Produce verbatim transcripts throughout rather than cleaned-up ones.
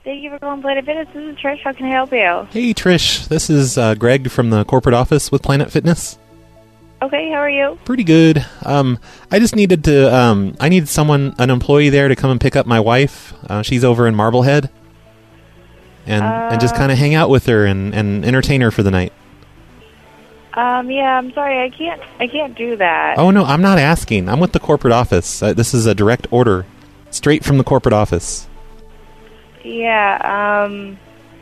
Thank you for calling Planet Fitness. This is Trish. How can I help you? Hey, Trish. This is uh, Greg from the corporate office with Planet Fitness. Okay, how are you? Pretty good. Um, I just needed to, um, I need someone, an employee there to come and pick up my wife. Uh, she's over in Marblehead. And, uh, and just kind of hang out with her and, and entertain her for the night. Um, yeah, I'm sorry. I can't, I can't do that. Oh, no, I'm not asking. I'm with the corporate office. Uh, this is a direct order. Straight from the corporate office. Yeah, um...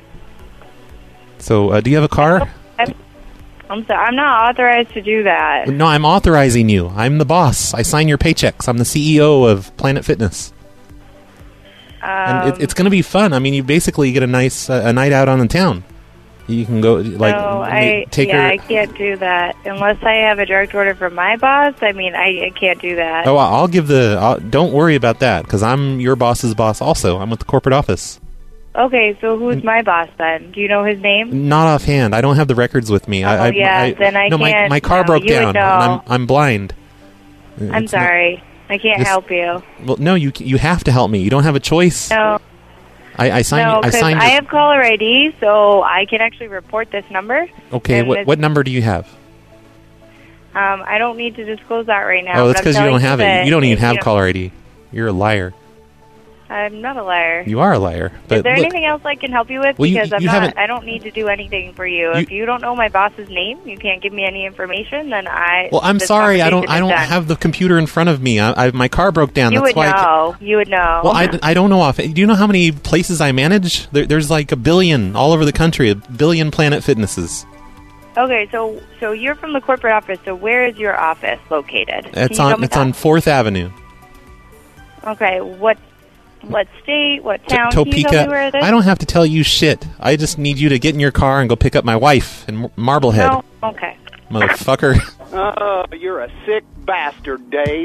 So, uh, do you have a car? I'm, I'm sorry. I'm not authorized to do that. No, I'm authorizing you. I'm the boss. I sign your paychecks. I'm the C E O of Planet Fitness. Um, and it, it's going to be fun. I mean, you basically get a nice uh, a night out on the town. You can go, like, no, I, take yeah, her... I can't do that. Unless I have a direct order from my boss, I mean, I, I can't do that. Oh, I'll give the... I'll, don't worry about that, because I'm your boss's boss also. I'm with the corporate office. Okay, so who's my boss then? Do you know his name? Not offhand. I don't have the records with me. Oh, I, I, yeah, I, then I no, can't... My, my car no, broke you down, would know. and I'm, I'm blind. I'm It's sorry. Not, I can't this, help you. Well, no, you you have to help me. You don't have a choice. No. I, I signed. No, I because signed. I your, have caller I D, so I can actually report this number. Okay, what what number do you have? Um, I don't need to disclose that right now. Oh, that's because you don't have it. You don't even have you caller I D. You're a liar. I'm not a liar. You are a liar. But Is there look, anything else I can help you with? Well, you- because I'm you not. haven't- I don't need to do anything for you. You- If you don't know my boss's name, you can't give me any information. Then I. Well, I'm this sorry. I don't. conversation I is don't done. have the computer in front of me. I, I my car broke down. You That's would why. I ca- know. You would know. Well, I, I don't know off. Do you know how many places I manage? There, there's like a billion all over the country. A billion Planet Fitnesses. Okay, so so you're from the corporate office. So where is your office located? Can It's you tell on. me It's that? on Fourth Avenue. Okay, what what state? What T- town? Can you tell me where it is? I don't have to tell you shit. I just need you to get in your car and go pick up my wife in Mar- Marblehead. No. Okay. Motherfucker. Oh, you're a sick bastard, Dave.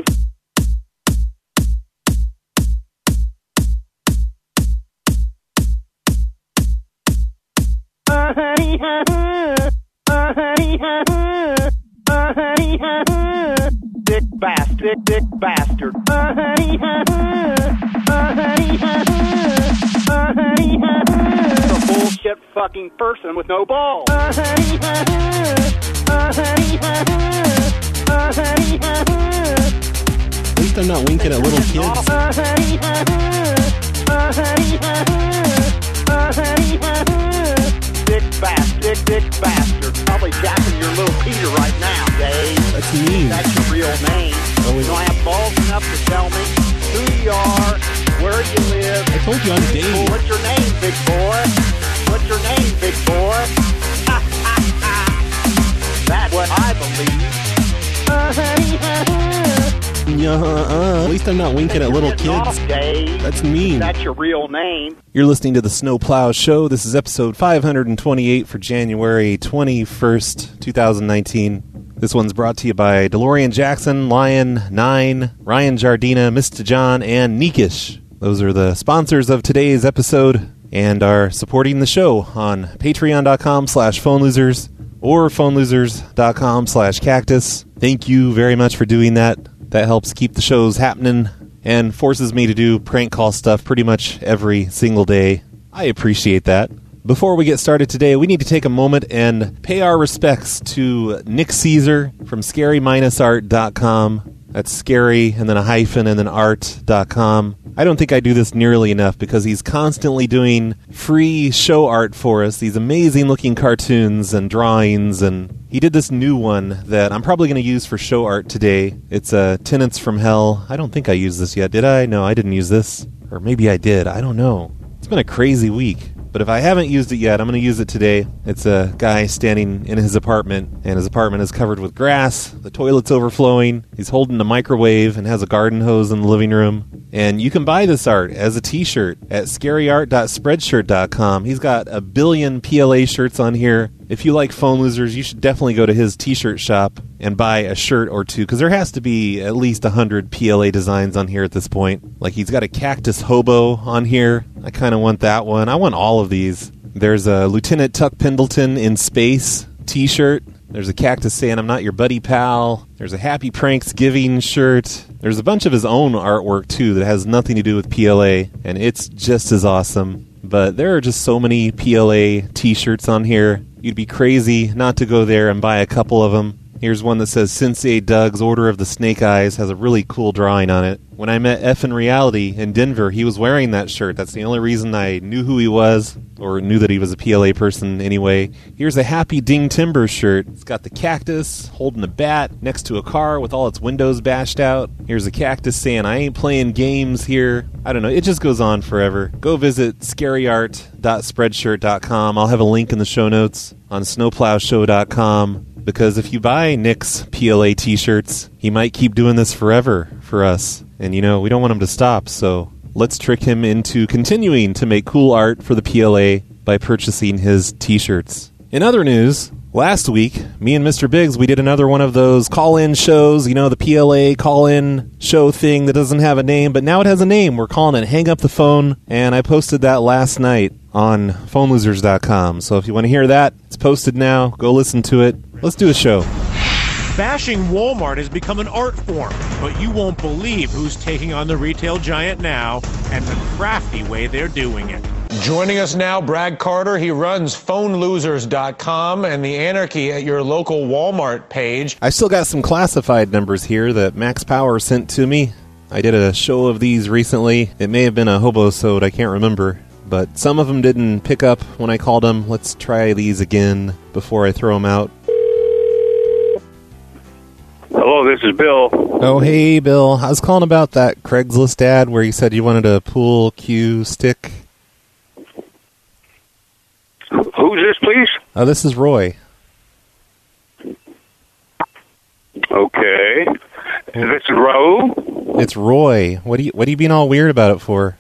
Uh, honey, uh, uh, honey, uh, uh, honey, uh, sick bastard, sick bastard. Uh, honey, uh, uh, honey, uh, uh, honey, uh, a bullshit fucking person with no balls. Uh, honey, uh, uh, honey, uh, uh, honey, uh, At least I'm not winking at little kids. uh, honey, uh, uh, honey, uh, uh, honey, uh, sick bastard, sick bastard. Probably jacking your little Peter right now, Dave. That's mean. That's your real name. Oh, You don't have balls enough to tell me who you are, where you live. I told you I'm Well, Dave. what's your name, big boy? What's your name, big boy? That's what I believe. Uh, honey, uh, Uh-uh. At least I'm not winking at little Getting off, kids. Dave. That's mean. That's your real name. You're listening to the Snow Plow Show. This is episode five hundred twenty-eight for January twenty-first, twenty nineteen. This one's brought to you by DeLorean Jackson, Lion nine, Ryan Jardina, Mister John, and Neekish. Those are the sponsors of today's episode and are supporting the show on patreon.com slash phone losers or phonelosers.com slash cactus. Thank you very much for doing that. That helps keep the shows happening and forces me to do prank call stuff pretty much every single day. I appreciate that. Before we get started today, we need to take a moment and pay our respects to Nick Caesar from scary art dot com. That's scary and then a hyphen and then art dot com. I don't think I do this nearly enough because he's constantly doing free show art for us, these amazing looking cartoons and drawings, and he did this new one that I'm probably going to use for show art today. It's uh, Tenants from Hell. I don't think I used this yet, did I? No, I didn't use this. Or maybe I did. I don't know. It's been a crazy week. But if I haven't used it yet, I'm going to use it today. It's a guy standing in his apartment, and his apartment is covered with grass. The toilet's overflowing. He's holding a microwave and has a garden hose in the living room. And you can buy this art as a t-shirt at scary art dot spreadshirt dot com. He's got a billion P L A shirts on here. If you like Phone Losers, you should definitely go to his t-shirt shop and buy a shirt or two, because there has to be at least one hundred P L A designs on here at this point. Like, he's got a cactus hobo on here. I kind of want that one. I want all of these. There's a Lieutenant Tuck Pendleton in space t-shirt. There's a cactus saying, "I'm not your buddy pal." There's a Happy Pranks Giving shirt. There's a bunch of his own artwork, too, that has nothing to do with P L A, and it's just as awesome. but there are just so many P L A t-shirts on here. You'd be crazy not to go there and buy a couple of them. Here's one that says Sensei Doug's Order of the Snake Eyes, has a really cool drawing on it. When I met F in Reality in Denver, he was wearing that shirt. That's the only reason I knew who he was, or knew that he was a P L A person anyway. Here's a Happy Ding Timber shirt. It's got the cactus holding a bat next to a car with all its windows bashed out. Here's a cactus saying, I ain't playing games here. I don't know, it just goes on forever. Go visit scary art dot spreadshirt dot com. I'll have a link in the show notes on snowplow show dot com. Because if you buy Nick's P L A t-shirts, he might keep doing this forever for us. And, you know, we don't want him to stop, so let's trick him into continuing to make cool art for the P L A by purchasing his t-shirts. In other news, last week, me and Mister Biggs, we did another one of those call-in shows, you know, the P L A call-in show thing that doesn't have a name, but now it has a name. We're calling it Hang Up the Phone, and I posted that last night on phone losers dot com. So if you want to hear that, it's posted now. Go listen to it. Let's do a show. Bashing Walmart has become an art form, but you won't believe who's taking on the retail giant now and the crafty way they're doing it. Joining us now, Brad Carter. He runs phone losers dot com and the Anarchy at your local Walmart page. I still got some classified numbers here that Max Power sent to me. I did a show of these recently. It may have been a hobo-sode, I can't remember. But some of them didn't pick up when I called them. Let's try these again before I throw them out. Hello, this is Bill. Oh, hey, Bill. I was calling about that Craigslist ad where you said you wanted a pool cue stick. Who's this, please? Oh, this is Roy. Okay. This is Raul? It's Roy. What are you, what are you being all weird about it for?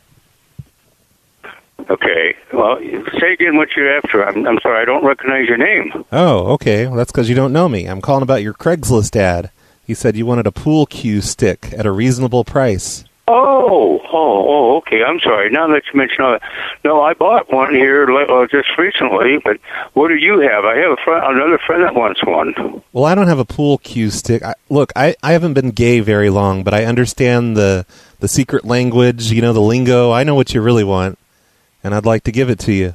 Okay. Well, say again what you're after. I'm, I'm sorry, I don't recognize your name. Oh, okay. Well, that's because you don't know me. I'm calling about your Craigslist ad. You said you wanted a pool cue stick at a reasonable price. Oh, oh, oh, okay. I'm sorry. Now that you mention that, no, I bought one here uh, just recently. But what do you have? I have a friend, another friend that wants one. Well, I don't have a pool cue stick. I, look, I, I haven't been gay very long, but I understand the the secret language. You know, the lingo. I know what you really want, and I'd like to give it to you.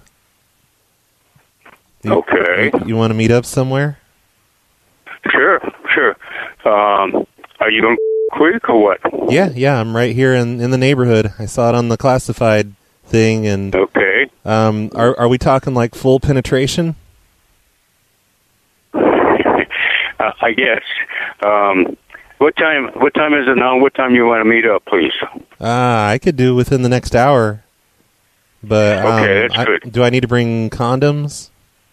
you okay. You, you want to meet up somewhere? Sure, sure. Um, are you going quick or what? Yeah, yeah, I'm right here in, in the neighborhood. I saw it on the classified thing, and okay. Um, are are we talking like full penetration? uh, I guess. Um, what time? What time is it now? What time you want to meet up, please? Ah, I could do within the next hour. But um, okay, that's I, good. do I need to bring condoms?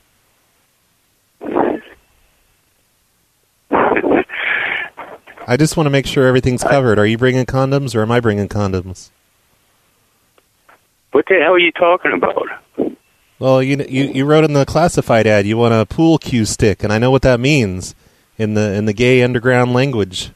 I just want to make sure everything's covered. Are you bringing condoms, or am I bringing condoms? What the hell are you talking about? Well, you you you wrote in the classified ad you want a pool cue stick, and I know what that means in the in the gay underground language.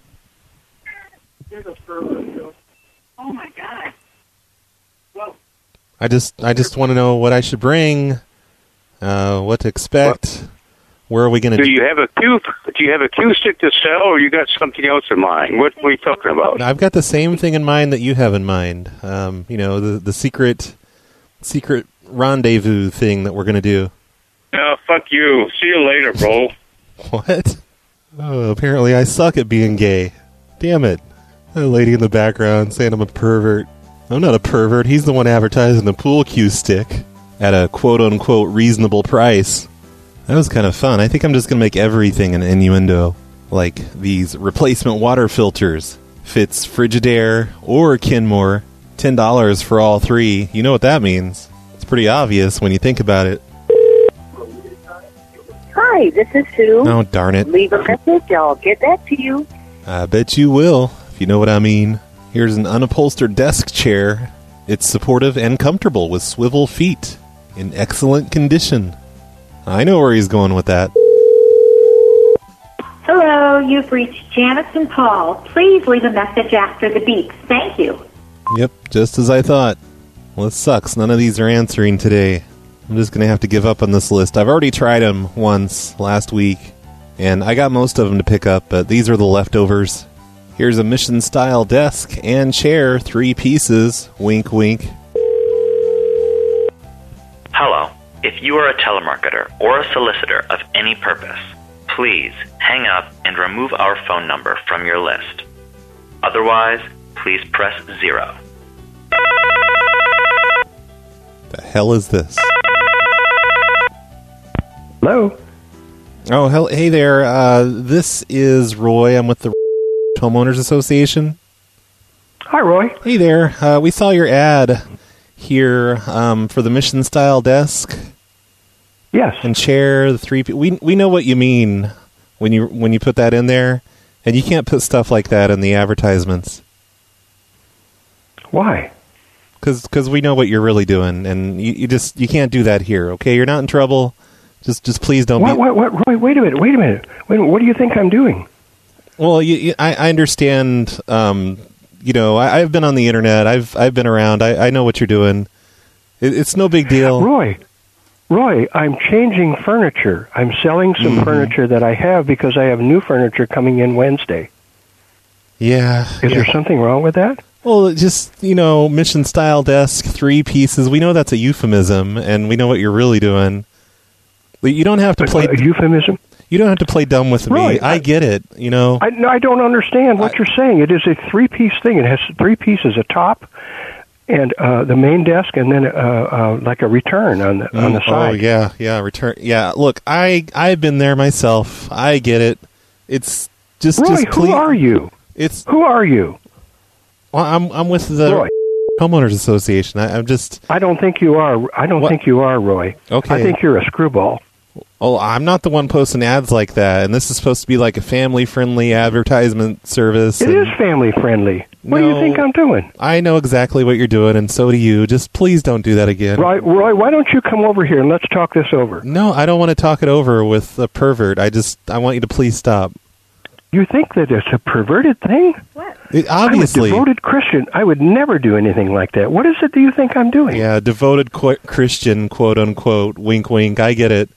Oh my God! Whoa. I just I just want to know what I should bring, uh, what to expect. What? Where are we going to? Do you have a cue? Do you have a cue stick to sell, or you got something else in mind? What, what are you talking about? I've got the same thing in mind that you have in mind. Um, you know, the the secret secret rendezvous thing that we're going to do. Oh, fuck you. See you later, bro. What? Oh, apparently I suck at being gay. Damn it. That lady in the background saying I'm a pervert. I'm not a pervert. He's the one advertising the pool cue stick at a quote-unquote reasonable price. That was kind of fun. I think I'm just going to make everything an innuendo. Like these replacement water filters. Fits Frigidaire or Kenmore. ten dollars for all three. You know what that means. It's pretty obvious when you think about it. Hi, this is Sue. Oh, darn it. Leave a message. I'll get back to you. I bet you will, if you know what I mean. Here's an unupholstered desk chair. It's supportive and comfortable with swivel feet. In excellent condition. I know where he's going with that. Hello, you've reached Janice and Paul. Please leave a message after the beep. Thank you. Yep, just as I thought. Well, it sucks. None of these are answering today. I'm just going to have to give up on this list. I've already tried them once last week, and I got most of them to pick up, but these are the leftovers. Here's a mission-style desk and chair, three pieces. Wink, wink. Hello. If you are a telemarketer or a solicitor of any purpose, please hang up and remove our phone number from your list. Otherwise, please press zero. The hell is this? Hello? Oh, hell, hey there. Uh, this is Roy. I'm with the Homeowners Association. Hi, Roy. Hey there. Uh, we saw your ad here um, for the mission style desk. Yes. And chair, the three. We we know what you mean when you when you put that in there, and you can't put stuff like that in the advertisements. Why? Because we know what you're really doing, and you, you just you can't do that here. Okay, you're not in trouble. Just just please don't. What? be... What? What? Roy, wait a minute. Wait a minute. Wait a minute. What do you think I'm doing? Well, you, you, I, I understand. Um, you know, I, I've been on the internet. I've I've been around. I, I know what you're doing. It, it's no big deal. Roy, Roy, I'm changing furniture. I'm selling some mm-hmm. furniture that I have because I have new furniture coming in Wednesday. Yeah. Is yeah. there something wrong with that? Well, just, you know, mission style desk, three pieces. We know that's a euphemism, and we know what you're really doing. But you don't have to play a, a euphemism. You don't have to play dumb with Roy, me. I, I get it. You know. I, no, I don't understand what I, you're saying. It is a three-piece thing. It has three pieces: a top, and uh, the main desk, and then uh, uh, like a return on the mm, on the side. Oh yeah, yeah, return. Yeah, look, I I've been there myself. I get it. It's just Roy, just who are you? It's who are you? Well, I'm I'm with the Roy. Homeowners Association. I, I'm just. I don't think you are. I don't what? think you are, Roy. Okay. I think you're a screwball. Oh, I'm not the one posting ads like that, and this is supposed to be like a family-friendly advertisement service. It is family-friendly. What no, do you think I'm doing? I know exactly what you're doing, and so do you. Just please don't do that again. Roy, Roy, why don't you come over here and let's talk this over? No, I don't want to talk it over with a pervert. I just, I want you to please stop. You think that it's a perverted thing? What? It, obviously. I'm a devoted Christian. I would never do anything like that. What is it that you think I'm doing? Yeah, devoted qu- Christian, quote-unquote, wink, wink. I get it.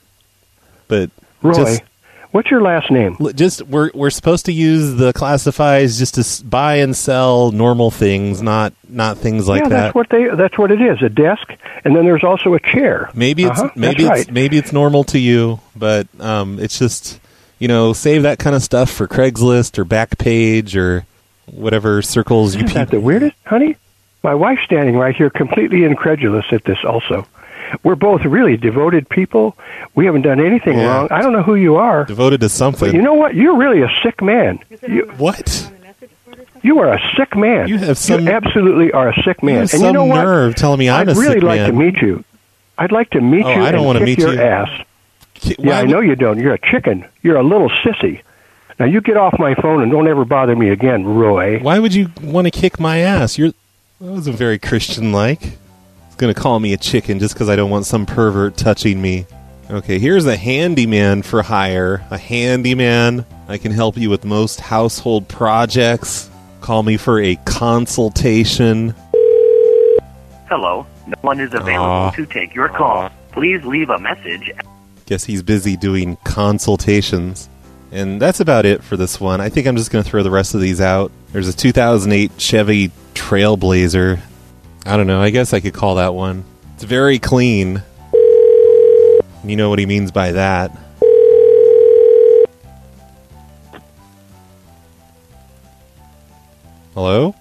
But Roy, just, what's your last name? Just we're we're supposed to use the classifies just to buy and sell normal things, not not things like yeah, that. that's what they. That's what it is. A desk, and then there's also a chair. Maybe it's uh-huh, maybe it's right. maybe it's normal to you, but um, it's just, you know, save that kind of stuff for Craigslist or Backpage or whatever circles you. Isn't that the weirdest, honey? My wife's standing right here, completely incredulous at this. Also. We're both really devoted people. We haven't done anything yeah. wrong. I don't know who you are. Devoted to something. But you know what? You're really a sick man. You, what? You are a sick man. You have some. You absolutely are a sick man. You have and some you know what? nerve telling me I'm I'd a really sick like man. to meet you. I'd like to meet oh, you I don't and want to kick meet your you. ass. Ki- yeah, I know you don't. You're a chicken. You're a little sissy. Now you get off my phone and don't ever bother me again, Roy. Why would you want to kick my ass? You're that wasn't very Christian-like. Going to call me a chicken just because I don't want some pervert touching me. Okay, here's a handyman for hire. A handyman. I can help you with most household projects. Call me for a consultation. Hello. No one is available Aww. to take your call. Please leave a message. Guess he's busy doing consultations. And that's about it for this one. I think I'm just going to throw the rest of these out. There's a two thousand eight Chevy Trailblazer. I don't know. I guess I could call that one. It's very clean. You know what he means by that. Hello?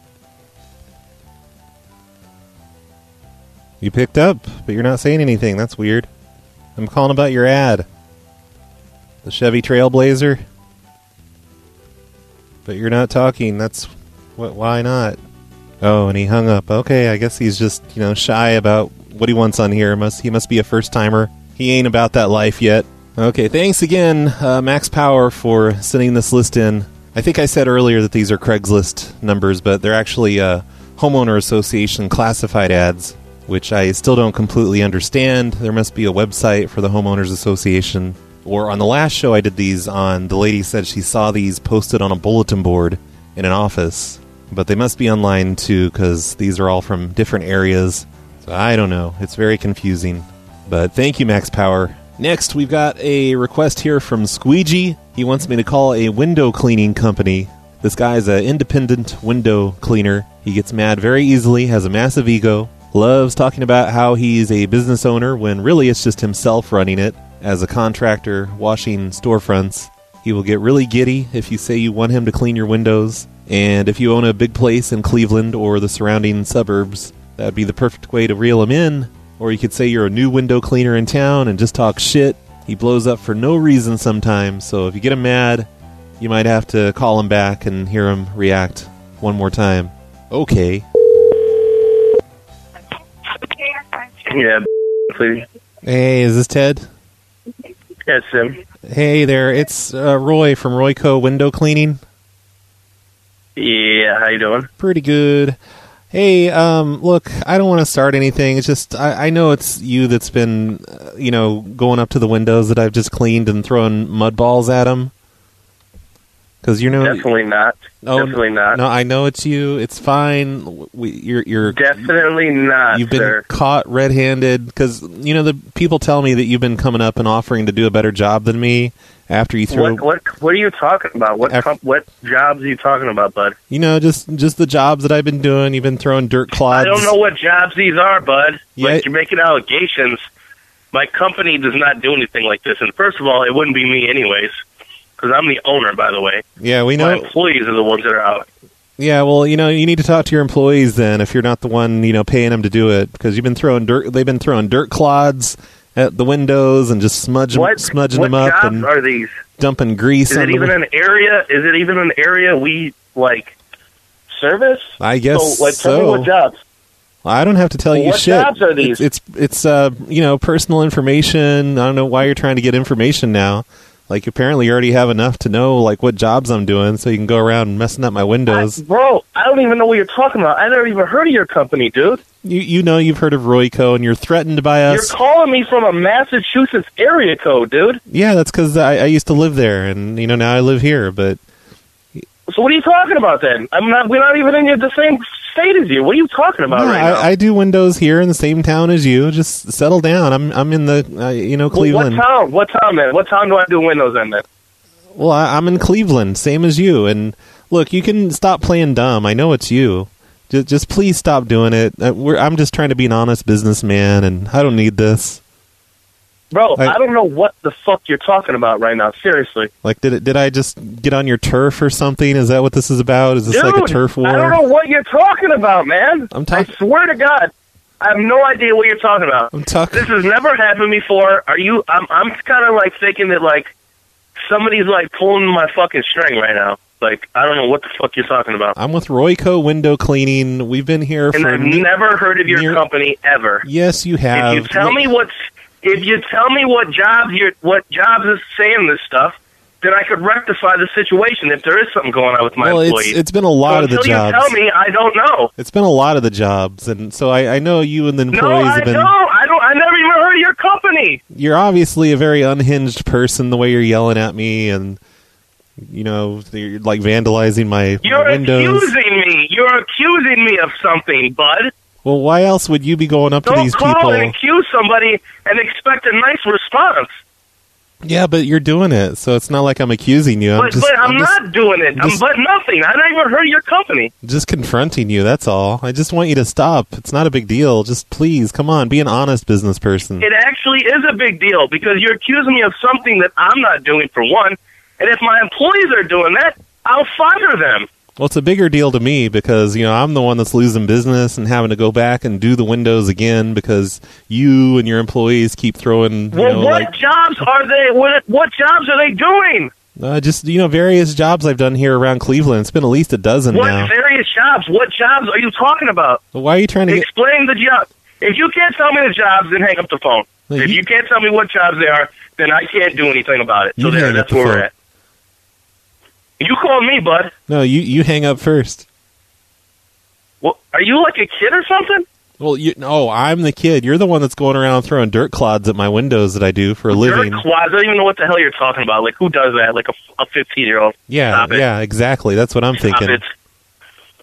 You picked up, but you're not saying anything. That's weird. I'm calling about your ad. The Chevy Trailblazer. But you're not talking. That's... what? Why not? Oh, and he hung up. Okay, I guess he's just, you know, shy about what he wants on here. Must He must be a first-timer. He ain't about that life yet. Okay, thanks again, uh, Max Power, for sending this list in. I think I said earlier that these are Craigslist numbers, but they're actually uh, Homeowner Association classified ads, which I still don't completely understand. There must be a website for the Homeowners Association. Or on the last show I did these on, the lady said she saw these posted on a bulletin board in an office. But they must be online, too, because these are all from different areas. So I don't know. It's very confusing. But thank you, Max Power. Next, we've got a request here from Squeegee. He wants me to call a window cleaning company. This guy's an independent window cleaner. He gets mad very easily, has a massive ego. loves talking about how he's a business owner when really it's just himself running it as a contractor washing storefronts. He will get really giddy if you say you want him to clean your windows. And if you own a big place in Cleveland or the surrounding suburbs, that would be the perfect way to reel him in. Or you could say you're a new window cleaner in town and just talk shit. He blows up for no reason sometimes, so if you get him mad, you might have to call him back and hear him react one more time. Okay. Yeah, please. Hey, is this Ted? Yes, Sim. Hey there, it's uh, Roy from Royco Window Cleaning. Yeah, how you doing? Pretty good. Hey, um, look, I don't want to start anything. It's just, I, I know it's you that's been, uh, you know, going up to the windows that I've just cleaned and throwing mud balls at them. Because you know, definitely not. Oh, definitely not. No, I know it's you. It's fine. We, you're, you're definitely not. You've been sir. caught red-handed because you know the people tell me that you've been coming up and offering to do a better job than me after you throw. What what, what are you talking about? What after, comp, what jobs are you talking about, bud? You know, just just the jobs that I've been doing. You've been throwing dirt clods. I don't know what jobs these are, bud. Yeah. Like, you're making allegations. My company does not do anything like this. And first of all, it wouldn't be me anyways. Because I'm the owner, by the way. Yeah, we know. My employees are the ones that are out. Yeah, well, you know, you need to talk to your employees then if you're not the one, you know, paying them to do it. Because you've been throwing dirt. They've been throwing dirt clods at the windows and just smudging, What, smudging what them up jobs and are these? dumping grease. Is on it the even win- an area? Is it even an area we like service? I guess so. Like, tell me so. what jobs? I don't have to tell Well, you what shit. jobs are these? It's it's, it's uh, you know, personal information. I don't know why you're trying to get information now. Like, apparently you already have enough to know, like, what jobs I'm doing, so you can go around messing up my windows. I, bro, I don't even know what you're talking about. I never even heard of your company, dude. You you know you've heard of Royco, and you're threatened by us. You're calling me from a Massachusetts area code, dude. Yeah, that's because I, I used to live there, and, you know, now I live here, but... So what are you talking about, then? I'm not. We're not even in the same state as you. What are you talking about No, right now? I, I do windows here in the same town as you. Just settle down. I'm I'm in the, uh, you know, Cleveland. What town? What town, man? What town do I do windows in, then? Well, I, I'm in Cleveland, same as you. And look, you can stop playing dumb. I know it's you. Just, just please stop doing it. Uh, we're, I'm just trying to be an honest businessman, and I don't need this. Bro, I- I, don't know what the fuck you're talking about right now. Seriously. Like, did it, did I just get on your turf or something? Is that what this is about? Is this Dude, like a turf war? I don't know what you're talking about, man. I'm talking. I swear to God, I have no idea what you're talking about. I'm talking. This has never happened before. Are you? I'm. I'm kind of like thinking that like somebody's like pulling my fucking string right now. Like, I don't know what the fuck you're talking about. I'm with Royco Window Cleaning. We've been here And for. I've ne- never heard of your near- company ever. Yes, you have. If you tell me what's, if you tell me what jobs you're, what jobs is saying this stuff, then I could rectify the situation if there is something going on with my well, employees. it's it's been a lot so of the until jobs. you tell me, I don't know. It's been a lot of the jobs, and so I, I know you and the employees No, I have been. don't. I don't. I never even heard of your company. You're obviously a very unhinged person. The way you're yelling at me, and you know, you're like vandalizing my, You're my windows. accusing me. You're accusing me of something, bud. Well, why else would you be going up to Don't these call people? and accuse somebody and expect a nice response. Yeah, but you're doing it, so it's not like I'm accusing you. I'm But, just, but I'm, just, not doing it. I'm, just- but nothing. I never even heard of your company. just confronting you. That's all. I just want you to stop. It's not a big deal. Just please, come on, be an honest business person. It actually is a big deal because you're accusing me of something that I'm not doing, for one. And if my employees are doing that, I'll fire them. Well, it's a bigger deal to me because, you know, I'm the one that's losing business and having to go back and do the windows again because you and your employees keep throwing, you Well, know, what like, jobs are they? What, what jobs are they doing? uh, just, you know, various jobs I've done here around Cleveland. It's been at least a dozen What now. various jobs? What jobs are you talking about? Why are you trying to get... Explain the job. If you can't tell me the jobs, then hang up the phone. Well, If you- you can't tell me what jobs they are, then I can't do anything about it. So You there, hang up that's the where we're phone. at. You called me, bud. No, you, you hang up first. Well, are you like a kid or something? Well, you, no, I'm the kid. You're the one that's going around throwing dirt clods at my windows that I do for a living. Dirt clods. I don't even know what the hell you're talking about. Like, who does that? Like a fifteen-year-old? Yeah, Stop it. yeah, exactly. That's what I'm Stop thinking. it.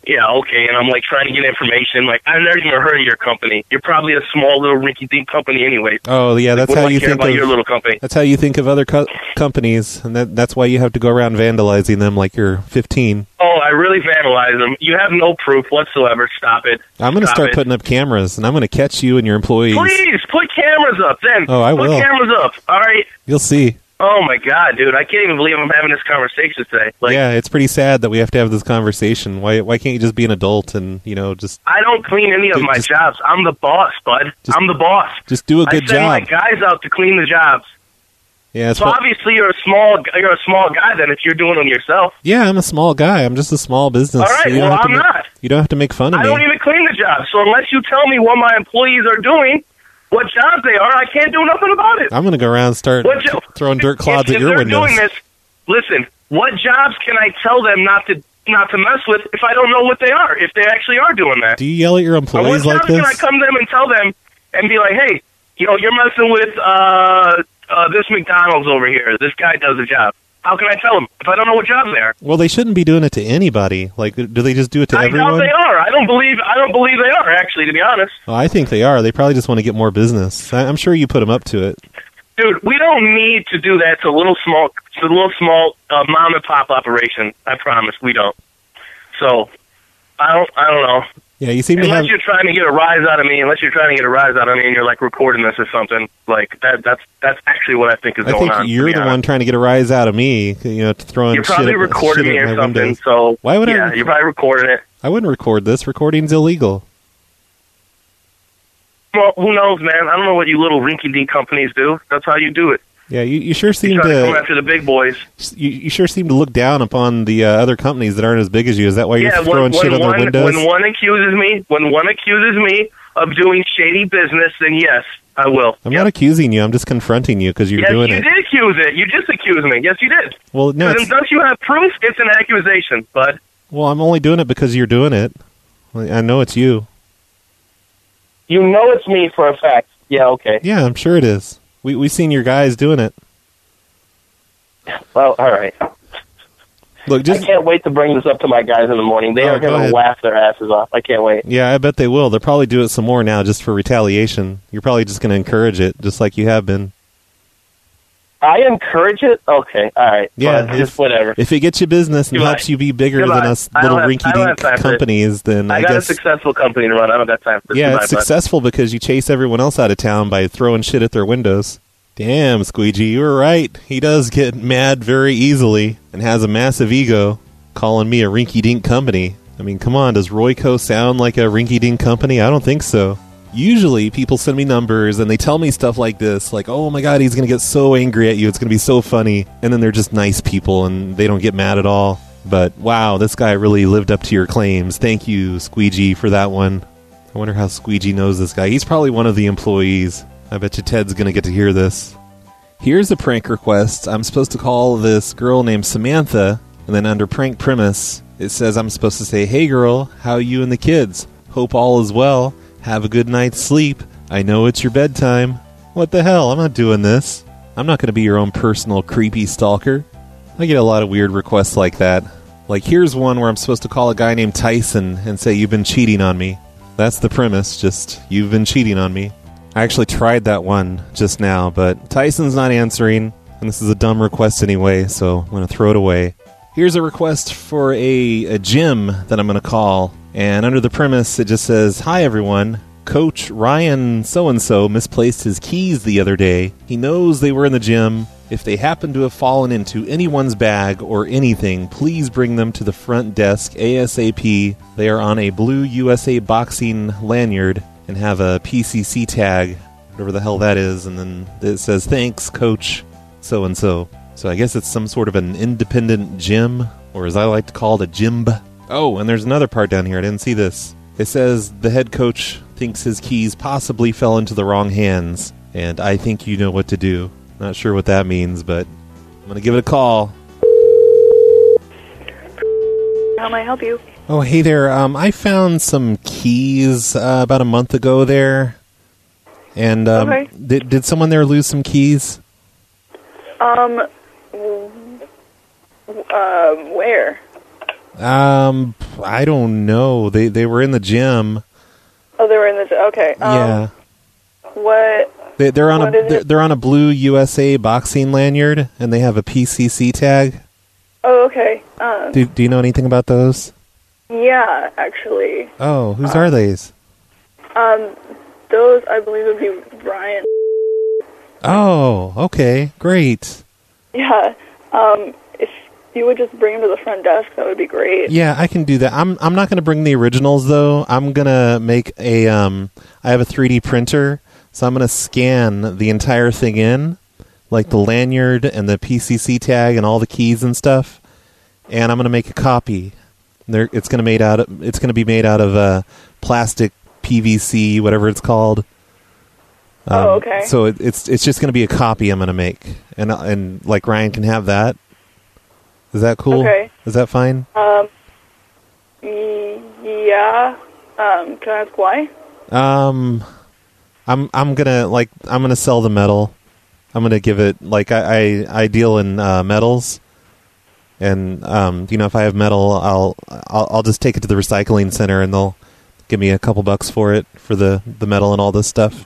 yeah, okay, and I'm like trying to get information. Like, I've never even heard of your company. You're probably a small little rinky-dink company anyway. Oh, yeah, that's like, how what do I you care think about of your little company. That's how you think of other co- companies, and that, that's why you have to go around vandalizing them like you're fifteen. Oh, I really vandalize them. You have no proof whatsoever. Stop it. I'm going to Stop start it. putting up cameras, and I'm going to catch you and your employees. Please, put cameras up then. Oh, I put will. Put cameras up, all right? You'll see. Oh, my God, dude. I can't even believe I'm having this conversation today. Like, yeah, it's pretty sad that we have to have this conversation. Why Why can't you just be an adult and, you know, just... I don't clean any of Dude, my just- jobs. I'm the boss, bud. Just- I'm the boss. just do a good I send my job. guys out to clean the jobs. Yeah, it's So what- obviously you're a small you're a small guy then if you're doing them yourself. yeah, I'm a small guy. I'm just a small business. All right, so you don't well, have to I'm make, not. You don't have to make fun of I me. don't even clean the jobs. So unless you tell me what my employees are doing, what jobs they are, I can't do nothing about it. I'm going to go around and start What jo- throwing dirt clods if, at if your they're windows. doing this, listen, what jobs can I tell them not to not to mess with if I don't know what they are, if they actually are doing that? Do you yell at your And what employees like jobs can I this? come to them and tell them and be like, hey, you know, you're messing with uh, uh, this McDonald's over here. This guy does a job. How can I tell them if I don't know what jobs they are? Well, they shouldn't be doing it to anybody. Like, do they just do it to I everyone? doubt they are. I don't believe. I don't believe they are. Actually, to be honest, Oh, I think they are. They probably just want to get more business. I- I'm sure you put them up to it. dude, we don't need to do that. It's a little small. It's a little small uh, mom and pop operation. I promise, we don't. So, I don't. I don't know. Yeah, you seem to Unless have... you're trying to get a rise out of me, unless you're trying to get a rise out of me, and you're like recording this or something, like that. That's that's actually what I think is I going think on. to you're be the honest. one trying to get a rise out of me, you know, throwing You're shit probably at- recording shit me at or my something. windows. So Why would I yeah, rec- you're probably recording it. I wouldn't record this. Recording's illegal. Well, who knows, man? I don't know what you little rinky-dink companies do. That's how you do it. Yeah, you, you sure You seem try to come to... after the big boys. You, you sure seem to look down upon the uh, other companies that aren't as big as you. Is that why you're yeah, throwing when, shit when on their one windows? when one accuses me, when one accuses me of doing shady business, then yes, I will. I'm not accusing you. I'm just confronting you because you're yes, doing you it. did accuse it. You just accused me. Yes, you did. Well, no, Because it's, don't you have proof? It's an accusation, bud. well, I'm only doing it because you're doing it. Well, I know it's you. You know it's me for a fact. Yeah, okay. Yeah, I'm sure it is. We we've seen your guys doing it. Well, all right. Look, just I can't wait to bring this up to my guys in the morning. They Oh, are go going ahead. to laugh their asses off. I can't wait. yeah, I bet they will. They'll probably do it some more now just for retaliation. You're probably just going to encourage it, just like you have been. I encourage it? Okay, all right. Yeah, But if- just whatever. If it gets you business and Goodbye. helps you be bigger Goodbye. than us I don't little have- I don't have rinky-dink time for this. companies, then I, I, got guess a successful company to run. I don't got time for this. yeah, Goodbye, it's bud. successful because you chase everyone else out of town by throwing shit at their windows. Damn, Squeegee, you were right. He does get mad very easily and has a massive ego, calling me a rinky-dink company. I mean, come on, does Royco sound like a rinky-dink company? I don't think so. Usually, people send me numbers and they tell me stuff like this, like, oh my god, he's going to get so angry at you, it's going to be so funny. And then they're just nice people and they don't get mad at all. But wow, this guy really lived up to your claims. Thank you, Squeegee, for that one. I wonder how Squeegee knows this guy. He's probably one of the employees. I bet you Ted's going to get to hear this. Here's a prank request. I'm supposed to call this girl named Samantha, and then under prank premise, it says I'm supposed to say, hey girl, how you and the kids? Hope all is well. Have a good night's sleep. I know it's your bedtime. What the hell? I'm not doing this. I'm not going to be your own personal creepy stalker. I get a lot of weird requests like that. Like, here's one where I'm supposed to call a guy named Tyson and say, you've been cheating on me. That's the premise, just, you've been cheating on me. I actually tried that one just now, but Tyson's not answering, and this is a dumb request anyway, so I'm going to throw it away. Here's a request for a, a gym that I'm going to call, and under the premise it just says, hi everyone, Coach Ryan so-and-so misplaced his keys the other day. He knows they were in the gym. If they happen to have fallen into anyone's bag or anything, please bring them to the front desk ASAP. They are on a blue U S A Boxing lanyard and have a P C C tag, whatever the hell that is, and then it says, thanks, Coach so-and-so. So I guess it's some sort of an independent gym, or as I like to call it, a gym. Oh, and there's another part down here. I didn't see this. It says the head coach thinks his keys possibly fell into the wrong hands, and I think you know what to do. Not sure what that means, but I'm going to give it a call. How may I help you? Oh, hey there. Um, I found some keys uh, about a month ago there. And um, Okay. did, did someone there lose some keys? Um, w- w- uh, where? Um, I don't know. They they were in the gym. Oh, they were in the okay. Um, yeah. What? They, they're on what a is they're, it? they're on a blue U S A boxing lanyard, and they have a P C C tag. Oh, okay. Um, Do Do you know anything about those? yeah, actually. Oh, whose are these? Um, those I believe would be Ryan. Oh, okay, great. Yeah. Um, if you would just bring them to the front desk, that would be great. Yeah, I can do that. I'm I'm not going to bring the originals though. I'm going to make a um I have a three D printer, so I'm going to scan the entire thing in, like the lanyard and the P C C tag and all the keys and stuff, and I'm going to make a copy. There it's going to made out of, it's going to be made out of uh plastic P V C, whatever it's called. Um, oh, okay. So it, it's it's just going to be a copy I'm going to make, and and like Ryan can have that. Is that cool? Okay. Is that fine? Um, y- yeah. Um, can I ask why? Um, I'm I'm gonna like I'm gonna sell the metal. I'm gonna give it like I I, I deal in uh, metals, and um, you know if I have metal, I'll, I'll I'll just take it to the recycling center, and they'll give me a couple bucks for it for the the metal and all this stuff.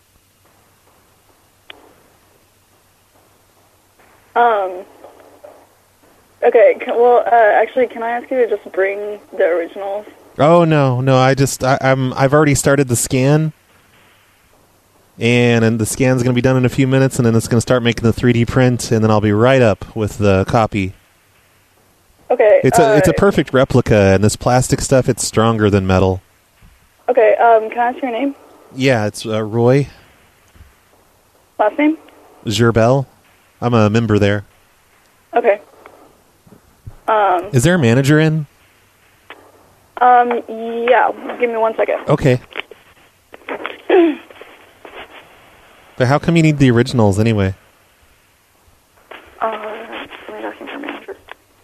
Um. Okay. Can, well, uh, actually, can I ask you to just bring the originals? Oh no, no! I just I, I'm I've already started the scan, and and the scan's going to be done in a few minutes, and then it's going to start making the three D print, and then I'll be right up with the copy. Okay. It's a uh, it's a perfect replica, and this plastic stuff it's stronger than metal. Okay. Um. Can I ask your name? Yeah, it's uh, Roy Last name? Gerbel. I'm a member there. Okay. Um. Is there a manager in? Um. Yeah. Give me one second. Okay. But how come you need the originals anyway? Uh, let me ask him for manager.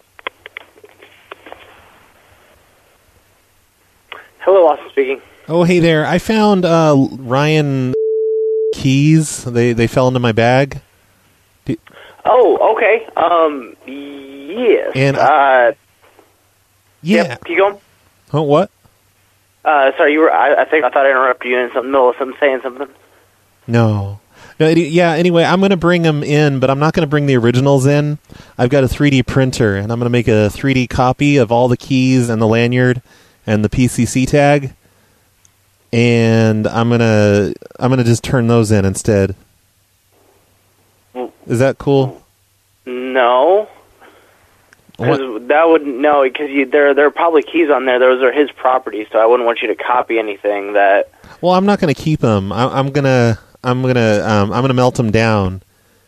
Hello, Austin speaking. Oh, hey there. I found uh, Ryan keys. They they fell into my bag. Do- Oh, okay. Um, yes. And uh, yeah. Yep, keep going. Oh, what? Uh, sorry, you were. I, I think I thought I interrupted you in some middle of something, saying something. No. No. It, yeah. Anyway, I'm going to bring them in, but I'm not going to bring the originals in. I've got a three D printer, and I'm going to make a three D copy of all the keys and the lanyard and the P C C tag, and I'm gonna I'm gonna just turn those in instead. Is that cool? No. Because that would no, because there there are probably keys on there. Those are his property, so I wouldn't want you to copy anything that. Well, I'm not going to keep them. I, I'm gonna I'm gonna um, I'm gonna melt them down.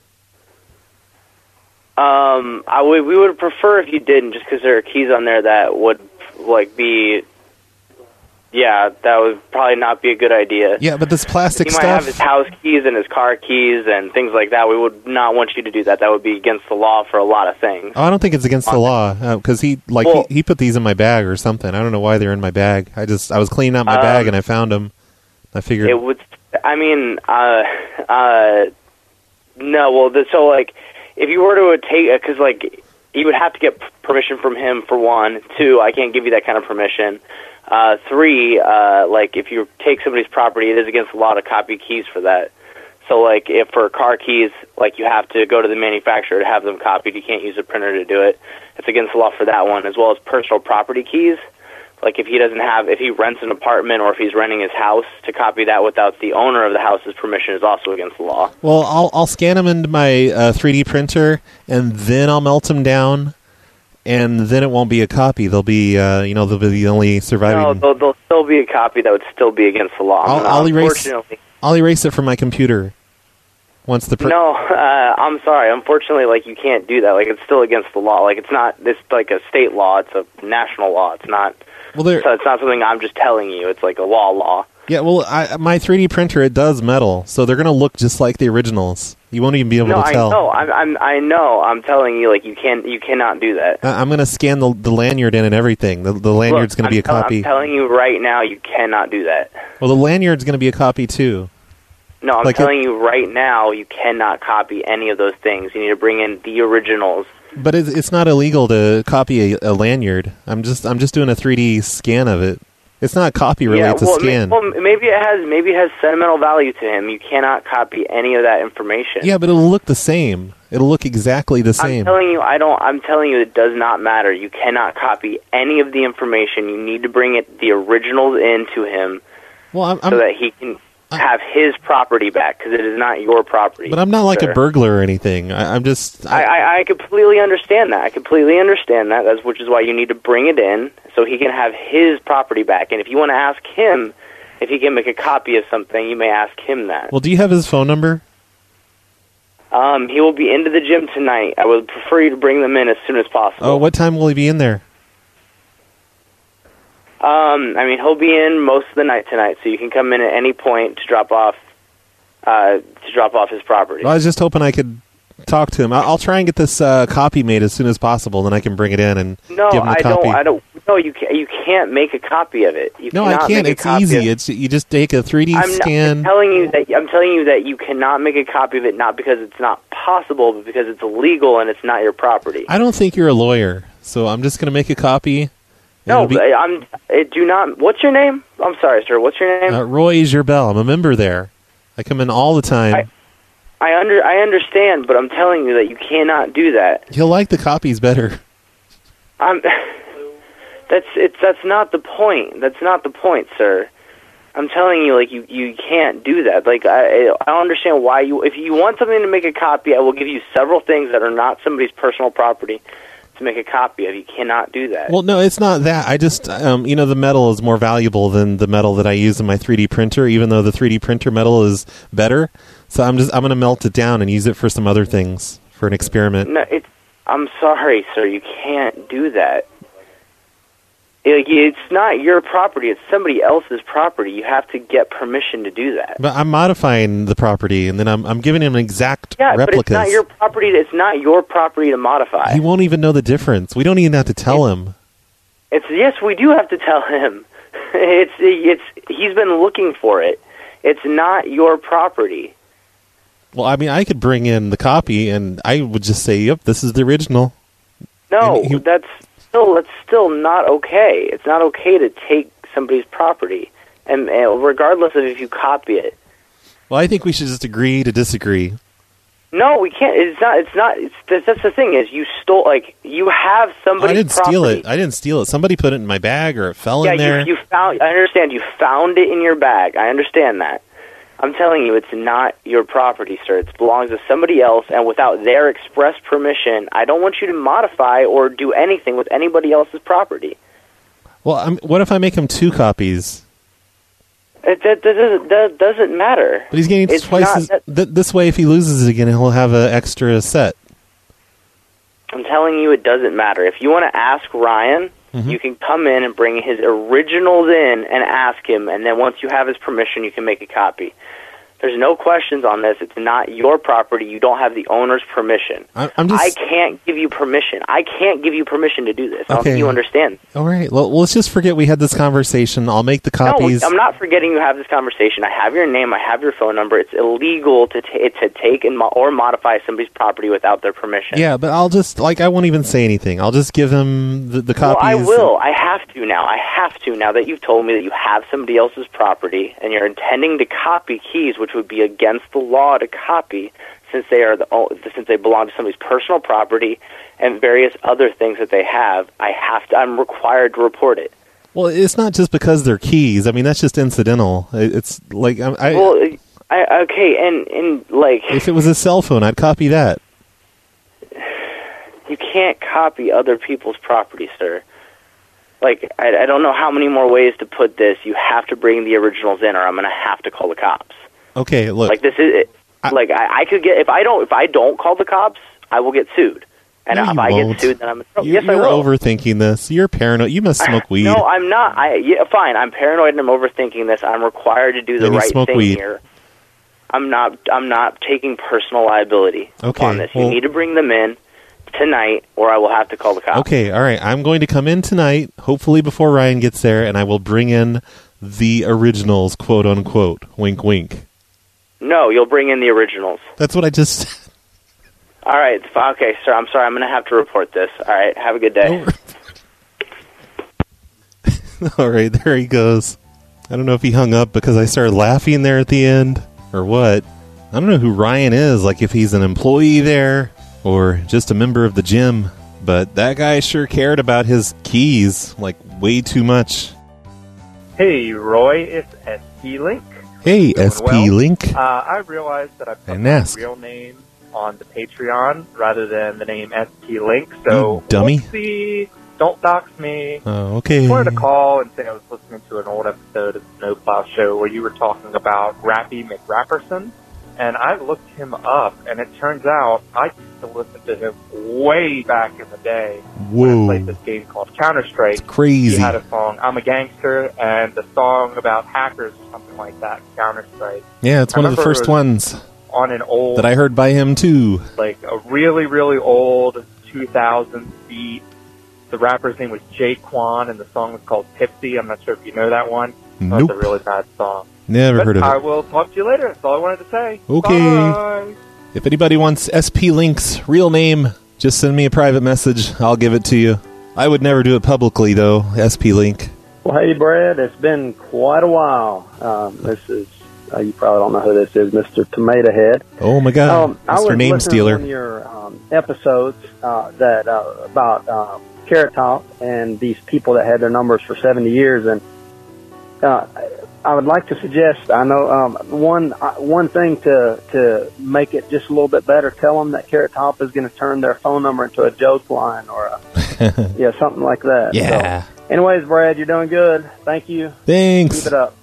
Um, I would we would prefer if you didn't, just because there are keys on there that would like be. Yeah, that would probably not be a good idea. Yeah, but this plastic he stuff. He might have his house keys and his car keys and things like that. We would not want you to do that. That would be against the law for a lot of things. Oh, I don't think it's against the law because he like Well- he, he put these in my bag or something. I don't know why they're in my bag. I just I was cleaning out my Um, bag and I found them. I figured. It would. I mean, uh, uh, no. Well, the, so like, if you were to take, because like, you would have to get permission from him for one. Two, I can't give you that kind of permission. Uh, three, uh, like if you take somebody's property, it is against the law to copy keys for that. So, like, if for car keys, like you have to go to the manufacturer to have them copied. You can't use a printer to do it. It's against the law for that one, as well as personal property keys. Like if he doesn't have, if he rents an apartment or if he's renting his house, to copy that without the owner of the house's permission is also against the law. Well, I'll I'll scan them into my uh, three D printer and then I'll melt them down, and then it won't be a copy. They'll be uh, you know they'll be the only surviving. No, there'll, there'll still be a copy that would still be against the law. I'll, No, I'll erase. unfortunately. I'll erase it from my computer. Once the pr- No, uh, I'm sorry. Unfortunately, like you can't do that. Like it's still against the law. Like it's not this like a state law. It's a national law. It's not. Well, there- so it's not something I'm just telling you. It's like a law law. Yeah, well, I, my three D printer it does metal, so they're gonna look just like the originals. You won't even be able no, to I tell. know. I'm, I'm. I know. I'm telling you. Like you can. You cannot do that. I- I'm gonna scan the the lanyard in and everything. The, the lanyard's Look, gonna be a I'm tell- copy. I'm telling you right now. You cannot do that. Well, the lanyard's gonna be a copy too. No, I'm Like telling you right now. You cannot copy any of those things. You need to bring in the originals But it's, it's not illegal to copy a, a lanyard. I'm just I'm just doing a three D scan of it. It's not copy really, yeah, it's a well, scan. Ma- well, maybe it has maybe it has sentimental value to him. You cannot copy any of that information. Yeah, but it'll look the same. It'll look exactly the I'm same. telling you, I don't. I'm telling you, it does not matter. You cannot copy any of the information. You need to bring it the originals in to him, well, I'm, so I'm, that he can have his property back, because it is not your property. But I'm not like sir. a burglar or anything. I, I'm just... I, I, I completely understand that. I completely understand that, That's, which is why you need to bring it in so he can have his property back. And if you want to ask him if he can make a copy of something, you may ask him that. Well, do you have his phone number? Um, he will be into the gym tonight. I would prefer you to bring them in as soon as possible. Oh, what time will he be in there? Um, I mean, he'll be in most of the night tonight, so you can come in at any point to drop off, uh, to drop off his property. Well, I was just hoping I could talk to him. I'll, I'll try and get this uh, copy made as soon as possible, then I can bring it in and no, give him a I copy. don't. I don't. No, you can't. You can't make a copy of it. You no, I cannot can't. Make a It's copy easy. Of, It's you just take a three D I'm scan. Not, I'm telling you that. I'm telling you that you cannot make a copy of it, not because it's not possible, but because it's illegal and it's not your property. I don't think you're a lawyer, so I'm just going to make a copy. No, be, I'm. I do not. What's your name? I'm sorry, sir. What's your name? Uh, Roy Gerbel. I'm a member there. I come in all the time. I, I under. I understand, but I'm telling you that you cannot do that. He'll like the copies better. I'm. That's it's. That's not the point. That's not the point, sir. I'm telling you, like you, you can't do that. Like I, I don't understand why you. If you want something to make a copy, I will give you several things that are not somebody's personal property to make a copy of. You cannot do that. Well, no, it's not that. I just, um, you know, the metal is more valuable than the metal that I use in my three D printer, even though the three D printer metal is better. So I'm just, I'm going to melt it down and use it for some other things, for an experiment. No, it's. I'm sorry, sir. You can't do that. It, it's not your property. It's somebody else's property. You have to get permission to do that. But I'm modifying the property, and then I'm, I'm giving him exact yeah, replicas. but it's not your property. It's not your property to modify. He won't even know the difference. We don't even have to tell it's, him. It's yes, we do have to tell him. It's it's he's been looking for it. It's not your property. Well, I mean, I could bring in the copy, and I would just say, "Yep, this is the original." No, he, that's still that's still not okay. It's not okay to take somebody's property, and, and regardless of if you copy it. Well, I think we should just agree to disagree. No, we can't. It's not. It's not. It's that's, that's the thing is you stole. Like you have somebody's I didn't property. steal it. I didn't steal it. Somebody put it in my bag, or it fell yeah, in there. you, you found. I understand. You found it in your bag. I understand that. I'm telling you, it's not your property, sir. It belongs to somebody else, and without their express permission, I don't want you to modify or do anything with anybody else's property. Well, I'm, what if I make him two copies? It, that, that, doesn't, that doesn't matter. But he's getting It's twice not as... that- Th- this way, if he loses it again, he'll have an extra set. I'm telling you, it doesn't matter. If you want to ask Ryan, mm-hmm. you can come in and bring his originals in and ask him, and then once you have his permission, you can make a copy. There's no questions on this. It's not your property. You don't have the owner's permission. I, I'm just... I can't give you permission. I can't give you permission to do this. I don't Okay. think you understand. All right. Well, let's just forget we had this conversation. I'll make the copies. No, I'm not forgetting you have this conversation. I have your name. I have your phone number. It's illegal to ta- to take and mo- or modify somebody's property without their permission. Yeah, but I'll just, like, I won't even say anything. I'll just give him the, the Well, copies. I will. I have to now. I have to now that you've told me that you have somebody else's property and you're intending to copy keys, which would be against the law to copy, since they are the since they belong to somebody's personal property and various other things that they have. I have to. I'm required to report it. Well, it's not just because they're keys. I mean, that's just incidental. It- It's like I, I Well, I, okay, and and like if it was a cell phone, I'd copy that. you can't copy other people's property, sir. Like I, I don't know how many more ways to put this. You have to bring the originals in, or I'm going to have to call the cops. Okay, look. Like this is like I, I could get if I don't if I don't call the cops, I will get sued. And No, if you I won't. get sued, then I'm in trouble. You're, Yes, I you're will. overthinking this. You're paranoid. You must smoke weed. No, I'm not. I yeah, fine. I'm paranoid and I'm overthinking this. I'm required to do the Then you right smoke thing weed. here. I'm not. I'm not taking personal liability Okay, on this. You well- need to bring them in tonight, or I will have to call the cops. Okay, all right. I'm going to come in tonight, hopefully before Ryan gets there, and I will bring in the originals, quote unquote. Wink, wink. No, you'll bring in the originals. That's what I just said. All right. Okay, sir. I'm sorry. I'm going to have to report this. All right. Have a good day. All right, there he goes. I don't know if he hung up because I started laughing there at the end or what. I don't know who Ryan is, like if he's an employee there or just a member of the gym. But that guy sure cared about his keys, like way too much. Hey, Roy, it's S P Link. Hey, Doing S P well. Link. Uh, I realized that I put And my ask. real name on the Patreon rather than the name S P Link, so You dummy. whoopsie, don't dox me. Oh, okay. I wanted to call and say I was listening to an old episode of the Snowplow Show where you were talking about Rappy McRapperson, and I looked him up, and it turns out I used to listen to him way back in the day when I Whoa. played this game called Counter-Strike. It's crazy. He had a song, I'm a Gangster, and the song about hackers or something like that, Counter-Strike. Yeah, it's I one of the remember it first was ones on an old, that I heard by him, too. like a really, really old two thousand beat. The rapper's name was Jaquan, and the song was called Tipsy. I'm not sure if you know that one. Nope. That's a really bad song. Never But heard of I it. will talk to you later. That's all I wanted to say. Okay. Bye. If anybody wants S P Link's real name, just send me a private message. I'll give it to you. I would never do it publicly, though, S P Link. Well, hey, Brad, it's been quite a while. Um, this is, uh, you probably don't know who this is, Mister Tomato Head. Oh, my God. Um, I Mister was Name listening Stealer. to one of your um, episodes uh, that uh, about uh, Carrot Top and these people that had their numbers for seventy years, and uh, I would like to suggest, I know um, one uh, one thing to to make it just a little bit better. Tell them that Carrot Top is going to turn their phone number into a joke line or a, yeah, something like that. Yeah. So, anyways, Brad, you're doing good. Thank you. Thanks. Keep it up.